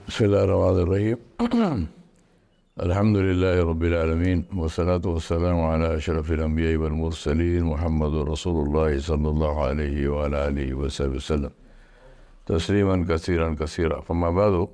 بسم الله الرحمن الرحيم الحمد لله رب العالمين والصلاة والسلام على أشرف الأنبياء والمرسلين محمد رسول الله صلى الله عليه وعلى آله وصحبه وسلم تسليما كثيرا كثيرا. فما بعد,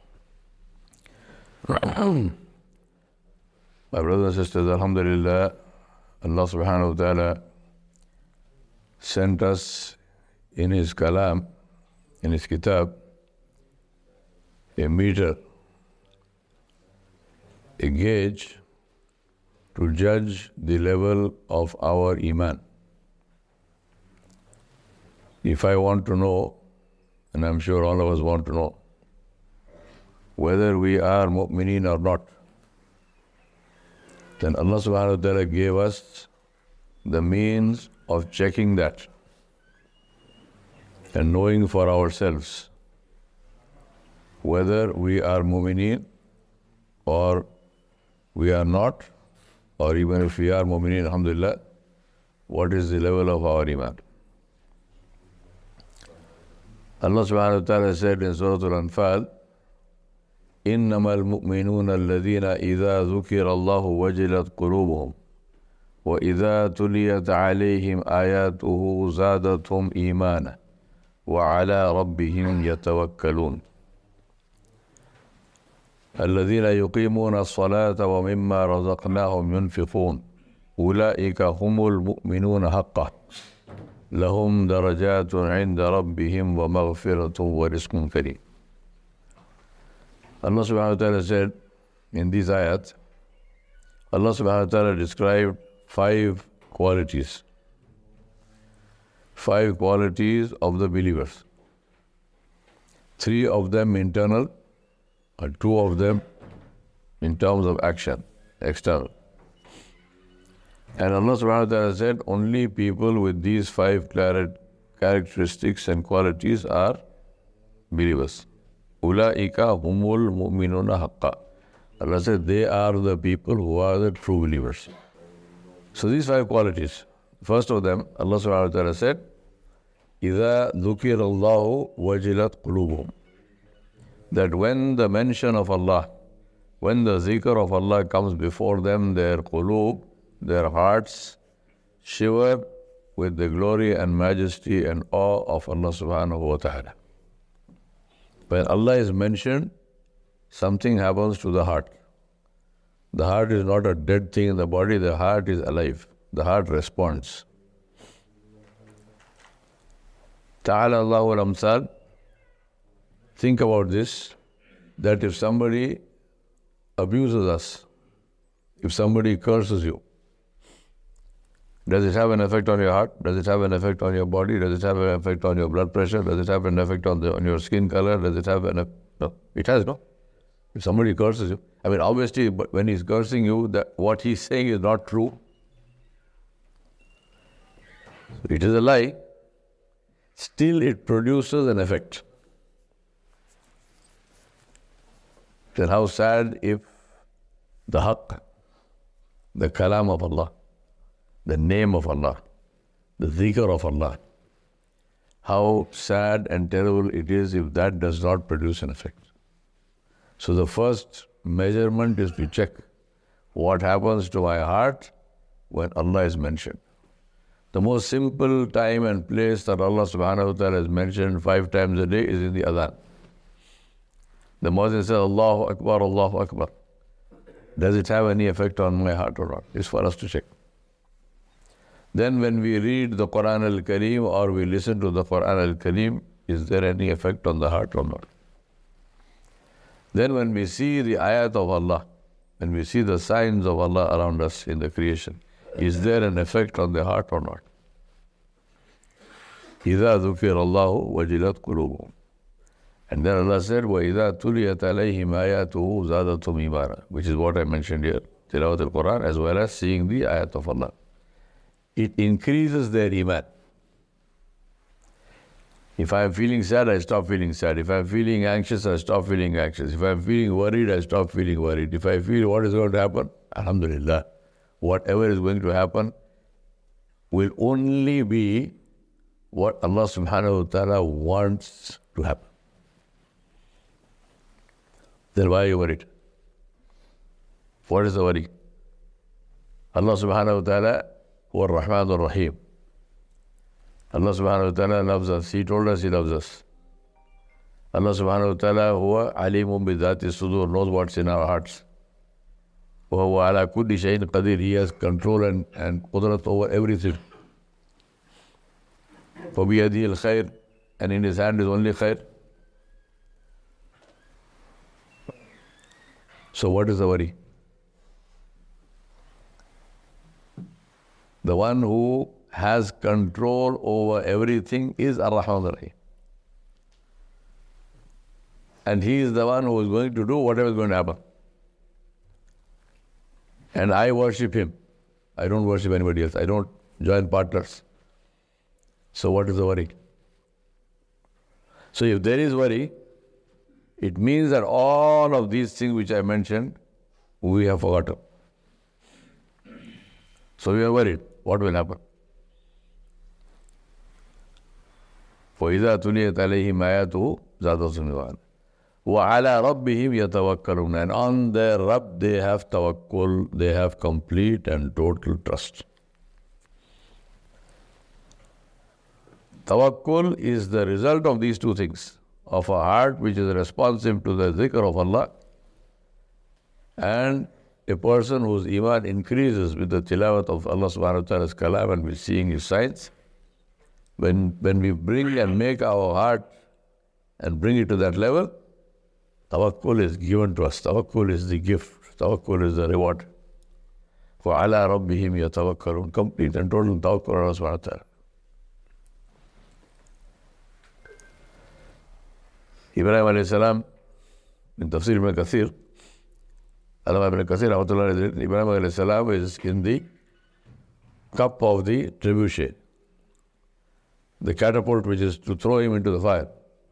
my brothers and sisters, Alhamdulillah, Allah subhanahu wa ta'ala sent us in His kalam, in His kitab, a meter, a gauge to judge the level of our iman. If I want to know, and I'm sure all of us want to know, whether we are mu'mineen or not, then Allah subhanahu wa ta'ala gave us the means of checking that and knowing for ourselves whether we are mu'mineen or we are not, or even if we are mu'mineen, alhamdulillah, what is the level of our iman. Allah subhanahu wa ta'ala said in Surah Al-Anfal, إِنَّمَا الْمُؤْمِنُونَ الَّذِينَ إِذَا ذُكِرَ اللَّهُ وَجِلَتْ قُلُوبُهُمْ وَإِذَا تُلِيَتْ عَلَيْهِمْ آيَاتُهُ زَادَتْهُمْ إِيمَانًا وَعَلَى رَبِّهِمْ يَتَوَكَّلُونَ الذين يقيمون الصلاة ومما رزقناهم ينفقون أولئك هم المؤمنون حقا لهم درجات عند ربهم ومغفرة ورزق كريم. Allah subhanahu wa ta'ala said in these ayat, Allah subhanahu wa ta'ala described five qualities of the believers. Three of them internal, and two of them in terms of action, external. And Allah subhanahu wa ta'ala said, only people with these five characteristics and qualities are believers. Ulaika humul mu'minuna haqqa. Allah said, they are the people who are the true believers. So these five qualities, first of them, Allah subhanahu wa ta'ala said, إِذَا ذُكِرَ اللَّهُ وَجِلَتْ قُلُوبُهُمْ. That when the mention of Allah, when the zikr of Allah comes before them, their qulub, their hearts shiver with the glory and majesty and awe of Allah subhanahu wa ta'ala. When Allah is mentioned, something happens to the heart. The heart is not a dead thing in the body, the heart is alive. The heart responds. Ta'ala Allahu al-amsal. Think about this, that if somebody abuses us, if somebody curses you, does it have an effect on your heart? Does it have an effect on your body? Does it have an effect on your blood pressure? Does it have an effect on your skin color? Does it have an effect? No, it has, no? If somebody curses you, I mean, obviously, but when he's cursing you, that what he's saying is not true. It is a lie. Still, it produces an effect. Then how sad if the haqq, the kalam of Allah, the name of Allah, the zikr of Allah, how sad and terrible it is if that does not produce an effect. So the first measurement is to check what happens to my heart when Allah is mentioned. The most simple time and place that Allah subhanahu wa ta'ala has mentioned 5 times a day is in the adhan. The Muazzin says, Allahu Akbar, Allahu Akbar. Does it have any effect on my heart or not? It's for us to check. Then when we read the Quran al-Kareem or we listen to the Quran al-Kareem, is there any effect on the heart or not? Then when we see the ayat of Allah, when we see the signs of Allah around us in the creation, is there an effect on the heart or not? إِذَا ذُكِرَ اللَّهُ وَجِلَتْ قُلُوبُهُمْ. And then Allah said, وَإِذَا تُلِيَتْ عَلَيْهِمْ آيَاتُهُ زَادَتْهُمْ إِيمَانًا, which is what I mentioned here, Tilawat al-Quran, as well as seeing the ayat of Allah. It increases their iman. If I am feeling sad, I stop feeling sad. If I am feeling anxious, I stop feeling anxious. If I am feeling worried, I stop feeling worried. If I feel what is going to happen, alhamdulillah, whatever is going to happen will only be what Allah subhanahu wa ta'ala wants to happen. Then why are you worried? What is the worry? Allah subhanahu wa ta'ala, huwa ar-Rahman ar-Rahim. Allah subhanahu wa ta'ala loves us. He told us He loves us. Allah subhanahu wa ta'ala, huwa alimun bidhati sudur, knows what's in our hearts. Wa huwa ala kulli shay'in qadir. He has control and qudrat over everything. Wa biyadihi al-khair, and in His hand is only khair. So what is the worry? The one who has control over everything is Ar-Rahman Ar-Rahim. And He is the one who is going to do whatever is going to happen. And I worship Him. I don't worship anybody else. I don't join partners. So what is the worry? So if there is worry, it means that all of these things which I mentioned, we have forgotten. So we are worried. What will happen? فَإِذَا تُلِيَتْ عَلَيْهِمْ آيَاتُهُ زَادَتْهُمْ إِيمَانًا وَعَلَىٰ رَبِّهِمْ يَتَوَكَّلُونَ. And on their Rabb they have tawakkul, they have complete and total trust. Tawakkul is the result of these two things, of a heart which is responsive to the zikr of Allah, and a person whose iman increases with the tilawat of Allah subhanahu wa ta'ala's kalam and with seeing His signs. When we bring and make our heart and bring it to that level, tawakkul is given to us. Tawakkul is the gift. Tawakkul is the reward. وَعَلَىٰ رَبِّهِمْ يَتَوَكَّلُونَ. Complete and total tawakkul on Allah subhanahu wa ta'ala. Ibrahim alayhi salam, in Tafsir Ibn Kathir, Allama Ibn Kathir, Ibrahim alayhi salam is in the cup of the trebuchet, the catapult which is to throw him into the fire.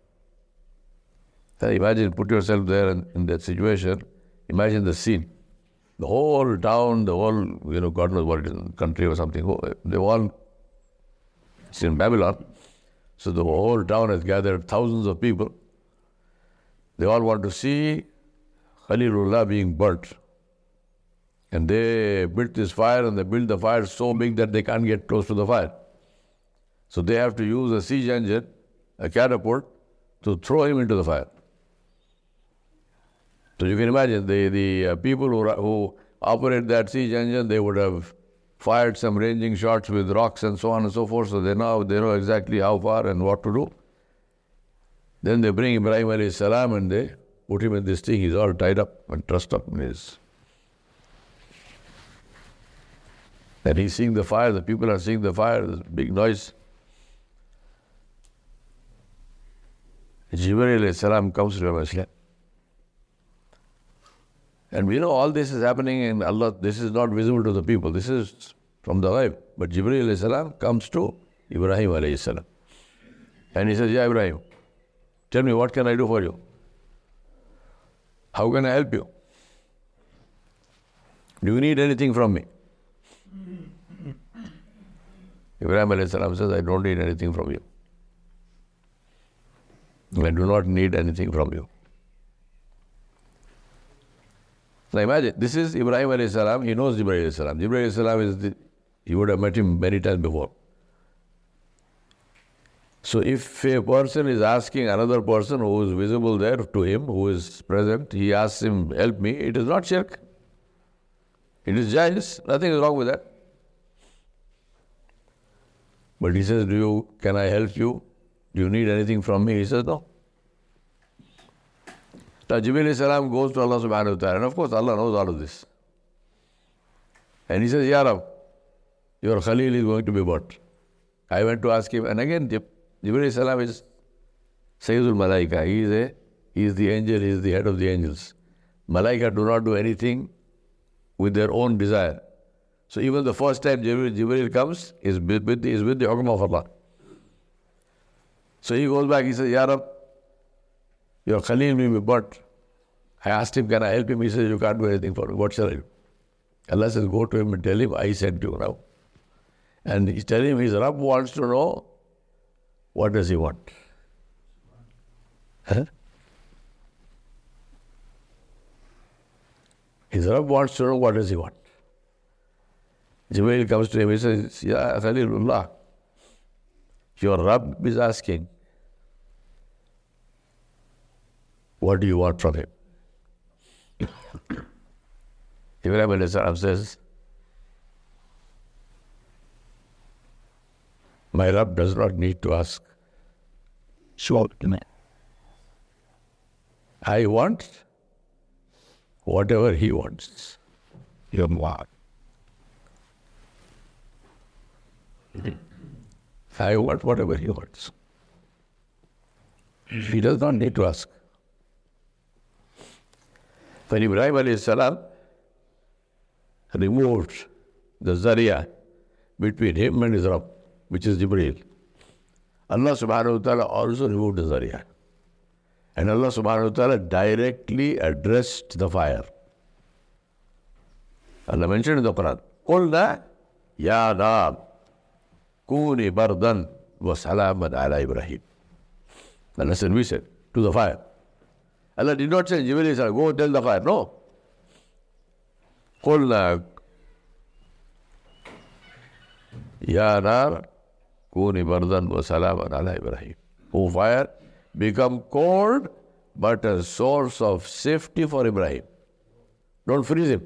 So imagine, put yourself there in that situation. Imagine the scene. The whole town, the whole, God knows what it is, country or something, they all, it's in Babylon. So the whole town has gathered thousands of people. They all want to see Khalilullah being burnt. And they built this fire, and they built the fire so big that they can't get close to the fire. So they have to use a siege engine, a catapult, to throw him into the fire. So you can imagine, the people who operate that siege engine, they would have fired some ranging shots with rocks and so on and so forth, so they know exactly how far and what to do. Then they bring Ibrahim alayhi salam and they put him in this thing. He's all tied up and trussed up in his. And he's seeing the fire, the people are seeing the fire, there's big noise. Jibreel alayhi salam comes to him. And we know all this is happening in Allah, this is not visible to the people, this is from the ghaib. But Jibreel alayhi salam comes to Ibrahim alayhi salam. And he says, Ya Ibrahim, tell me, what can I do for you? How can I help you? Do you need anything from me? Ibrahim alayhi salam says, I don't need anything from you. I do not need anything from you. Now imagine, this is Ibrahim alayhi salam, he knows Jibreel alayhi salam. Jibreel alayhi salam he would have met him many times before. So if a person is asking another person who is visible there to him, who is present, he asks him, help me, it is not shirk. It is jais, nothing is wrong with that. But he says, can I help you? Do you need anything from me? He says, no. Now Jibreel alayhi salam goes to Allah subhanahu wa ta'ala, and of course Allah knows all of this. And he says, Ya Rab, your Khalil is going to be burnt. I went to ask him, and again Jibreel alayhi salam is Sayyidul Malaika. He is the angel, he is the head of the angels. Malaika do not do anything with their own desire. So even the first time Jibreel comes is with the hukm of Allah. So he goes back, he says, Ya Rab, your Khalil will be burnt. I asked him, can I help him? He says, you can't do anything for me. What shall I do? Allah says, go to him and tell him, I sent you now. And he's telling him his Rabb wants to know, what does he want? Huh? His Rabb wants to know what does he want. Jibreel comes to him, he says, Ya Khalilullah, your Rabb is asking, what do you want from him? Ibrahim alayhi salam says, my Rabb does not need to ask. I want whatever he wants. Your what? I want whatever he wants. He does not need to ask. When Ibrahim alayhi salam removed the Zariya between him and his Rabb, which is Jibreel, Allah subhanahu wa ta'ala also removed the Zariya. And Allah subhanahu wa ta'ala directly addressed the fire. Allah mentioned in the Quran, قُلْنَا يَا نَارُ كُونِي بَرْدًا وَسَلَامًا عَلَى إِبْرَاهِيمَ. Allah said, we said, to the fire. Allah did not say, Jibreel said, go tell the fire. No. قُلْنَا يَا نَارُ كُونِي بَرْدًا وَسَلَامًا عَلَى إِبْرَاهِيمَ. O fire, become cold, but a source of safety for Ibrahim. Don't freeze him.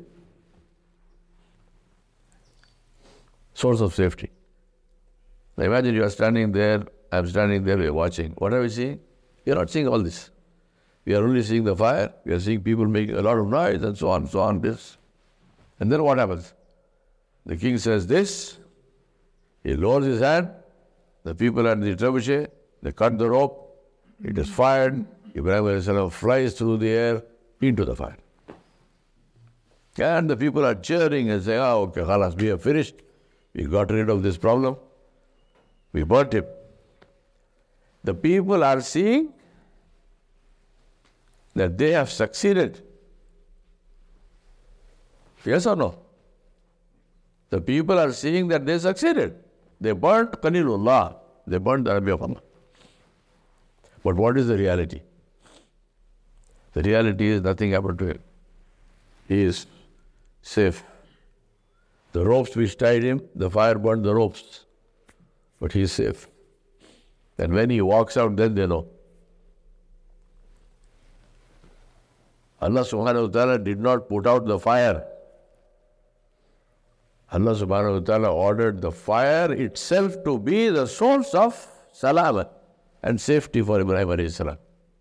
Source of safety. Now imagine you are standing there, I'm standing there, we are watching. What are we seeing? We are not seeing all this. We are only seeing the fire, we are seeing people making a lot of noise and so on, this. And then what happens? The king says this, he lowers his hand, the people at the trebuchet, they cut the rope, it is fired, Ibrahim alayhi salam flies through the air into the fire. And the people are cheering and saying, okay, khalas, we have finished. We got rid of this problem. We burnt him. The people are seeing that they have succeeded. Yes or no? The people are seeing that they succeeded. They burnt Khalilullah. They burnt the Nabi of Allah. But what is the reality? The reality is nothing happened to him. He is safe. The ropes which tied him, the fire burned the ropes. But he is safe. And when he walks out, then they know. Allah subhanahu wa ta'ala did not put out the fire. Allah subhanahu wa ta'ala ordered the fire itself to be the source of salam and safety for Ibrahim alayhi salam.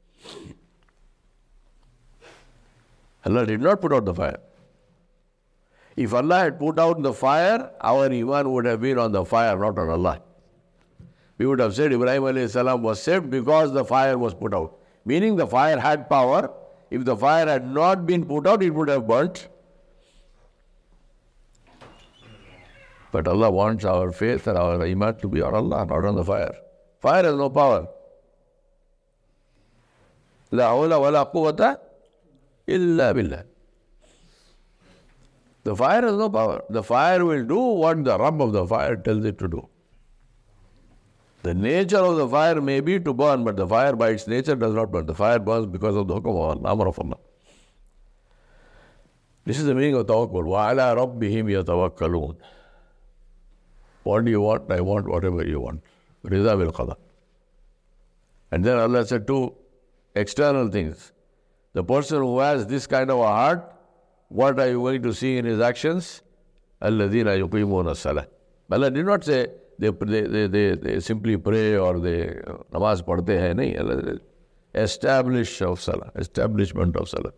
Allah did not put out the fire. If Allah had put out the fire, our iman would have been on the fire, not on Allah. We would have said Ibrahim alayhi salam was saved because the fire was put out. Meaning the fire had power. If the fire had not been put out, it would have burnt. But Allah wants our faith and our iman to be on Allah, not on the fire. Fire has no power. La hawla wa la quwwata illa billah. The fire has no power. The fire will do what the Rabb of the fire tells it to do. The nature of the fire may be to burn, but the fire by its nature does not burn. The fire burns because of the hukum of Allah, amr of Allah. This is the meaning of tawakkul. وَعَلَىٰ رَبِّهِمْ يَتَوَكَّلُونَ. What do you want? I want whatever you want. Ridha bil qada. And then Allah said two external things. The person who has this kind of a heart, what are you going to see in his actions? الَّذِينَ يُقِيمُونَ الصَّلَاةَ. Allah did not say they simply pray or they namaz padhte hai. Nahi. Establishment of salah.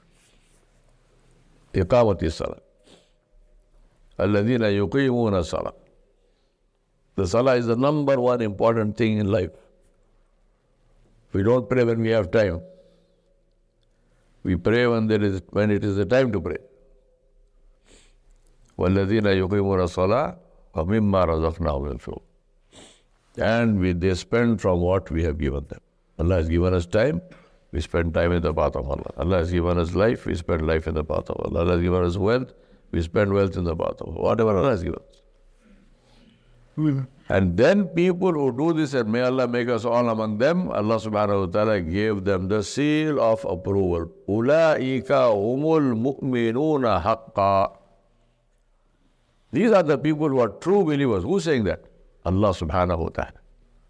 Iqamati salah. الَّذِينَ يُقِيمُونَ الصَّلَاةَ. The salah is the number one important thing in life. We don't pray when we have time. We pray when it is the time to pray. وَالَّذِينَ يُقِيمُونَ الصَّلَاةَ وَمِمَّا رَزَقْنَاهُمْ يُنْفِقُونَ. And they spend from what we have given them. Allah has given us time, we spend time in the path of Allah. Allah has given us life, we spend life in the path of Allah. Allah has given us wealth, we spend wealth in the path of Allah. Whatever Allah has given us. And then people who do this, and may Allah make us all among them, Allah subhanahu wa ta'ala gave them the seal of approval. Ulaika humul mu'minuna haqqa. These are the people who are true believers. Who's saying that? Allah subhanahu wa ta'ala.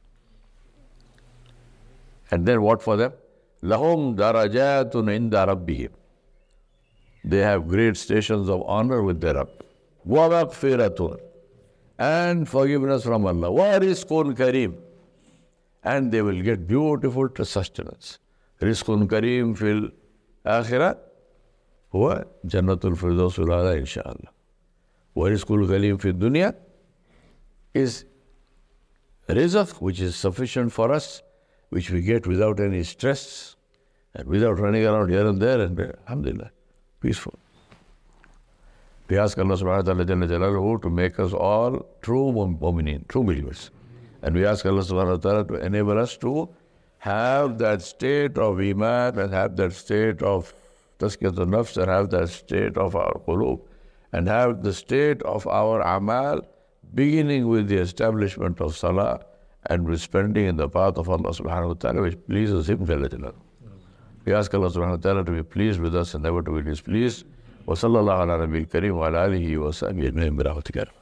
And then what for them? Lahum darajatun inda rabbihim. They have great stations of honor with their Rabb. Wa maghfiratun. And forgiveness from Allah. Wa rizqun kareem. And they will get beautiful sustenance. Rizqun kareem fil akhirah. Huwa jannatul firdausul a'la insha'Allah. Wa rizqul kareem fil dunya is rizq, which is sufficient for us, which we get without any stress and without running around here and there, and alhamdulillah, peaceful. We ask Allah subhanahu wa ta'ala Jalla Jalaluhu to make us all true mu'mineen, true believers. And we ask Allah subhanahu wa ta'ala to enable us to have that state of iman and have that state of tazkiyatun nafs and have that state of our qulub and have the state of our amal beginning with the establishment of salah and with spending in the path of Allah subhanahu wa ta'ala, which pleases Him Jalla Jalaluhu. We ask Allah subhanahu wa ta'ala to be pleased with us and never to be displeased. وصلى الله على نبي الكريم وعلى آله وصحبه أجمعين برحمتك.